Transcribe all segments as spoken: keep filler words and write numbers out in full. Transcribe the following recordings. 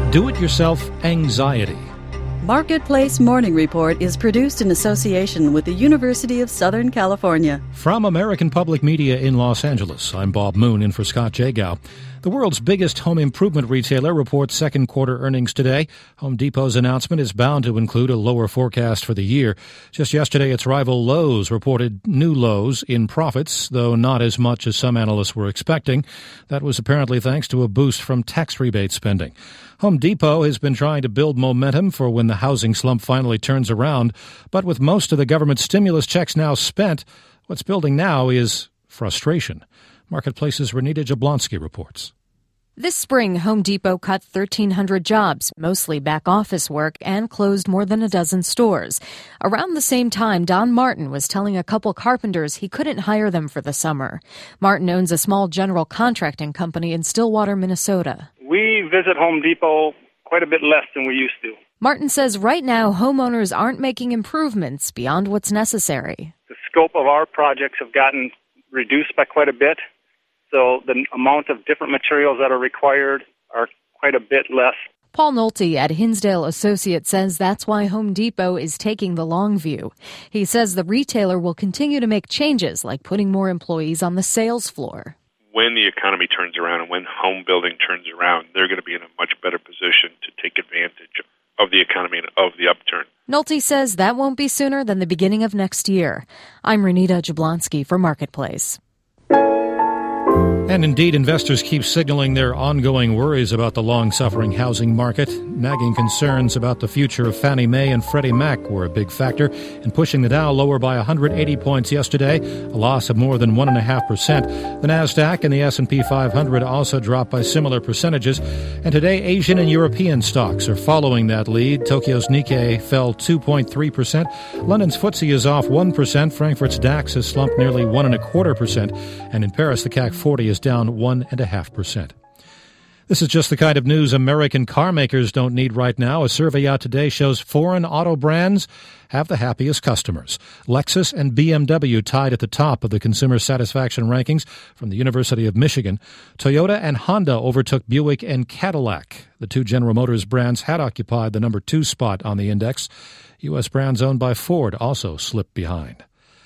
Do-it-yourself anxiety. Marketplace Morning Report is produced in association with the University of Southern California. From American Public Media in Los Angeles, I'm Bob Moon in for Scott Jagow. The world's biggest home improvement retailer reports second quarter earnings today. Home Depot's announcement is bound to include a lower forecast for the year. Just yesterday, its rival Lowe's reported new lows in profits, though not as much as some analysts were expecting. That was apparently thanks to a boost from tax rebate spending. Home Depot has been trying to build momentum for when the housing slump finally turns around, but with most of the government stimulus checks now spent, what's building now is frustration. Marketplace's Renita Jablonski reports. This spring, Home Depot cut thirteen hundred jobs, mostly back-office work, and closed more than a dozen stores. Around the same time, Don Martin was telling a couple carpenters he couldn't hire them for the summer. Martin owns a small general contracting company in Stillwater, Minnesota. We visit Home Depot quite a bit less than we used to. Martin says right now homeowners aren't making improvements beyond what's necessary. The scope of our projects have gotten reduced by quite a bit. So the amount of different materials that are required are quite a bit less. Paul Nolte at Hinsdale Associates says that's why Home Depot is taking the long view. He says the retailer will continue to make changes like putting more employees on the sales floor. When the economy turns around and when home building turns around, they're going to be in a much better position to take advantage of the economy and of the upturn. Nolte says that won't be sooner than the beginning of next year. I'm Renita Jablonski for Marketplace. And indeed, investors keep signaling their ongoing worries about the long-suffering housing market. Nagging concerns about the future of Fannie Mae and Freddie Mac were a big factor in pushing the Dow lower by one hundred eighty points yesterday, a loss of more than one point five percent. The Nasdaq and the S and P five hundred also dropped by similar percentages. And today, Asian and European stocks are following that lead. Tokyo's Nikkei fell two point three percent. London's F T S E is off one percent. Frankfurt's DAX has slumped nearly one and a quarter percent. And in Paris, the C A C forty is down one and a half percent. This is just the kind of news American car makers don't need right now. A survey out today shows foreign auto brands have the happiest customers. Lexus and B M W tied at the top of the consumer satisfaction rankings from the University of Michigan. Toyota and Honda overtook Buick and Cadillac. The two General Motors brands had occupied the number two spot on the index. U S brands owned by Ford also slipped behind.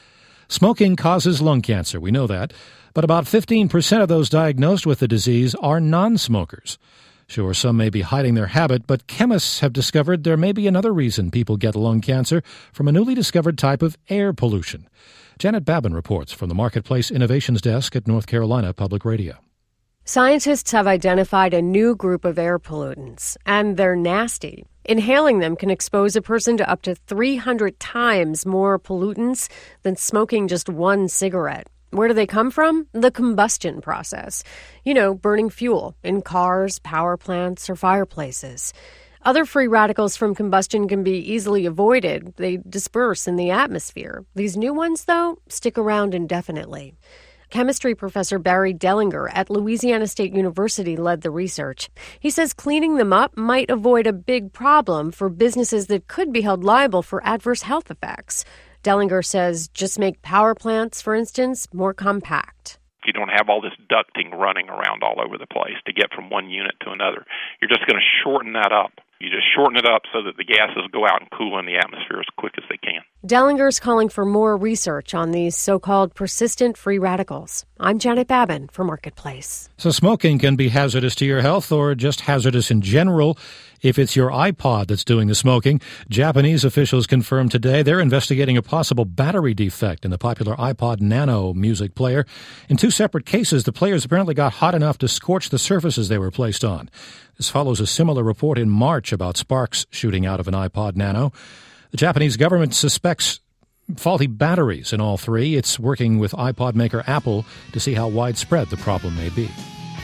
Smoking causes lung cancer, we know that, but about fifteen percent of those diagnosed with the disease are non-smokers. Sure, some may be hiding their habit, but chemists have discovered there may be another reason people get lung cancer from a newly discovered type of air pollution. Janet Babin reports from the Marketplace Innovations Desk at North Carolina Public Radio. Scientists have identified a new group of air pollutants, and they're nasty. Inhaling them can expose a person to up to three hundred times more pollutants than smoking just one cigarette. Where do they come from? The combustion process. You know, burning fuel in cars, power plants, or fireplaces. Other free radicals from combustion can be easily avoided. They disperse in the atmosphere. These new ones, though, stick around indefinitely. Chemistry professor Barry Dellinger at Louisiana State University led the research. He says cleaning them up might avoid a big problem for businesses that could be held liable for adverse health effects. Dellinger says just make power plants, for instance, more compact. You don't have all this ducting running around all over the place to get from one unit to another. You're just going to shorten that up. You just shorten it up so that the gases go out and cool in the atmosphere as quick as they can. Dellinger's calling for more research on these so-called persistent free radicals. I'm Janet Babin for Marketplace. So smoking can be hazardous to your health or just hazardous in general if it's your iPod that's doing the smoking. Japanese officials confirmed today they're investigating a possible battery defect in the popular iPod Nano music player. In two separate cases, the players apparently got hot enough to scorch the surfaces they were placed on. This follows a similar report in March about sparks shooting out of an iPod Nano. The Japanese government suspects faulty batteries in all three. It's working with iPod maker Apple to see how widespread the problem may be.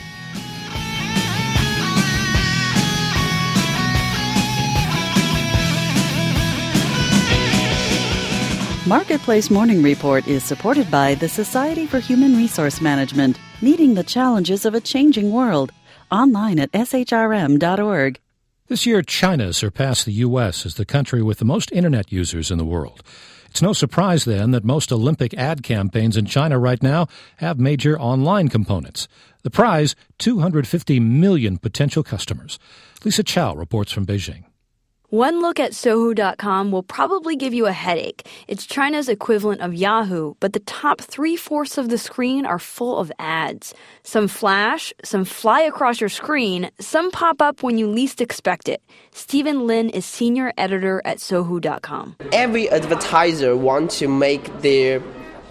Marketplace Morning Report is supported by the Society for Human Resource Management, meeting the challenges of a changing world. Online at S H R M dot org. This year, China surpassed the U S as the country with the most Internet users in the world. It's no surprise, then, that most Olympic ad campaigns in China right now have major online components. The prize, two hundred fifty million potential customers. Lisa Chow reports from Beijing. One look at Sohu dot com will probably give you a headache. It's China's equivalent of Yahoo, but the top three-fourths of the screen are full of ads. Some flash, some fly across your screen, some pop up when you least expect it. Stephen Lin is senior editor at Sohu dot com. Every advertiser wants to make their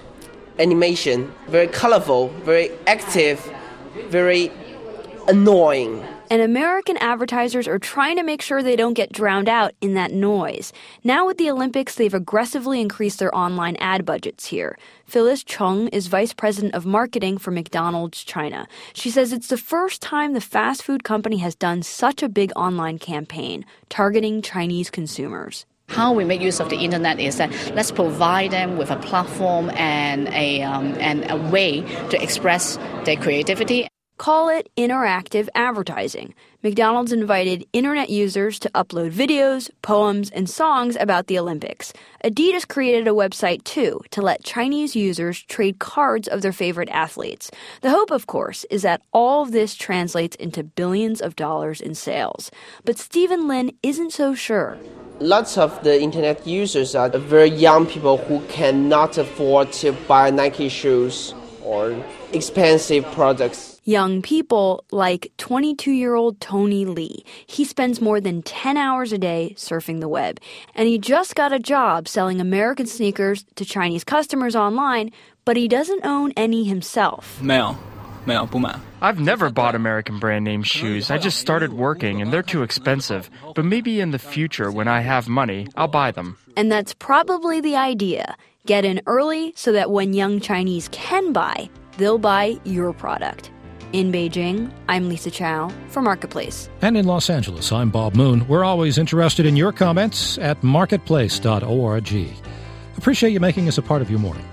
animation very colorful, very active, very annoying. And American advertisers are trying to make sure they don't get drowned out in that noise. Now with the Olympics, they've aggressively increased their online ad budgets here. Phyllis Chung is vice president of marketing for McDonald's China. She says it's the first time the fast food company has done such a big online campaign targeting Chinese consumers. How we make use of the internet is that let's provide them with a platform and a um, and a way to express their creativity. Call it interactive advertising. McDonald's invited internet users to upload videos, poems, and songs about the Olympics. Adidas created a website, too, to let Chinese users trade cards of their favorite athletes. The hope, of course, is that all of this translates into billions of dollars in sales. But Stephen Lin isn't so sure. Lots of the internet users are very young people who cannot afford to buy Nike shoes or expensive products. Young people like twenty-two-year-old Tony Lee. He spends more than ten hours a day surfing the web. And he just got a job selling American sneakers to Chinese customers online, but he doesn't own any himself. 没有，没有，不买。 I've never bought American brand name shoes. I just started working and they're too expensive. But maybe in the future when I have money, I'll buy them. And that's probably the idea. Get in early so that when young Chinese can buy, they'll buy your product. In Beijing, I'm Lisa Chow for Marketplace. And in Los Angeles, I'm Bob Moon. We're always interested in your comments at marketplace dot org. Appreciate you making us a part of your morning.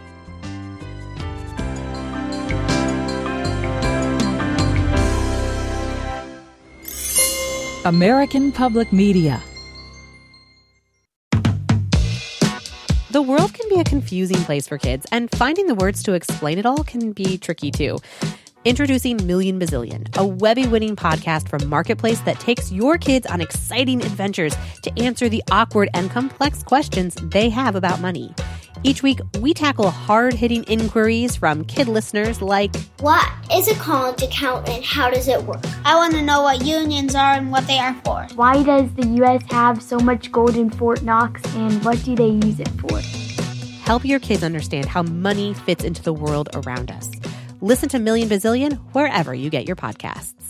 American Public Media. The world can be a confusing place for kids, and finding the words to explain it all can be tricky too. Introducing Million Bazillion, a Webby-winning podcast from Marketplace that takes your kids on exciting adventures to answer the awkward and complex questions they have about money. Each week, we tackle hard-hitting inquiries from kid listeners like, what is a college account and how does it work? I want to know what unions are and what they are for. Why does the U S have so much gold in Fort Knox and what do they use it for? Help your kids understand how money fits into the world around us. Listen to Million Bazillion wherever you get your podcasts.